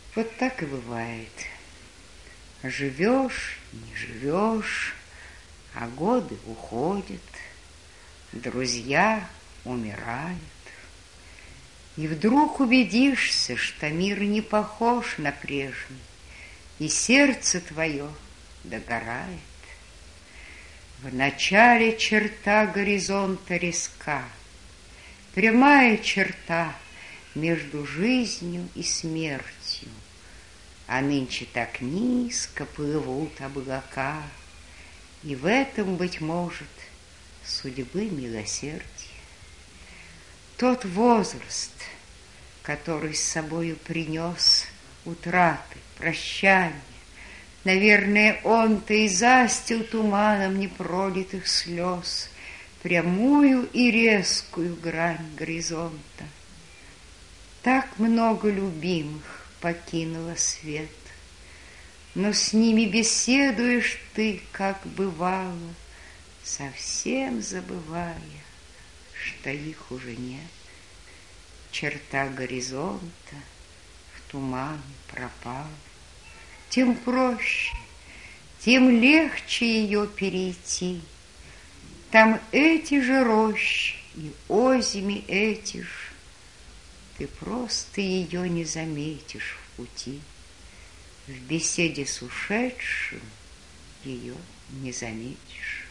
Вот так и бывает. Живешь, не живешь, а годы уходят, друзья умирают. И вдруг убедишься, что мир не похож на прежний, и сердце твое догорает. В начале черта горизонта резка, прямая черта между жизнью и смертью, а нынче так низко плывут облака, и в этом, быть может, судьбы милосердие. Тот возраст, который с собою принес утраты, прощания, наверное, он-то и застил туманом непролитых слез прямую и резкую грань горизонта. Так много любимых покинуло свет, но с ними беседуешь ты, как бывало, совсем забывая, что их уже нет. Черта горизонта в туман пропала. Тем проще, тем легче ее перейти. Там эти же рощи и озими эти ж. Ты просто ее не заметишь в пути. В беседе с ушедшим ее не заметишь.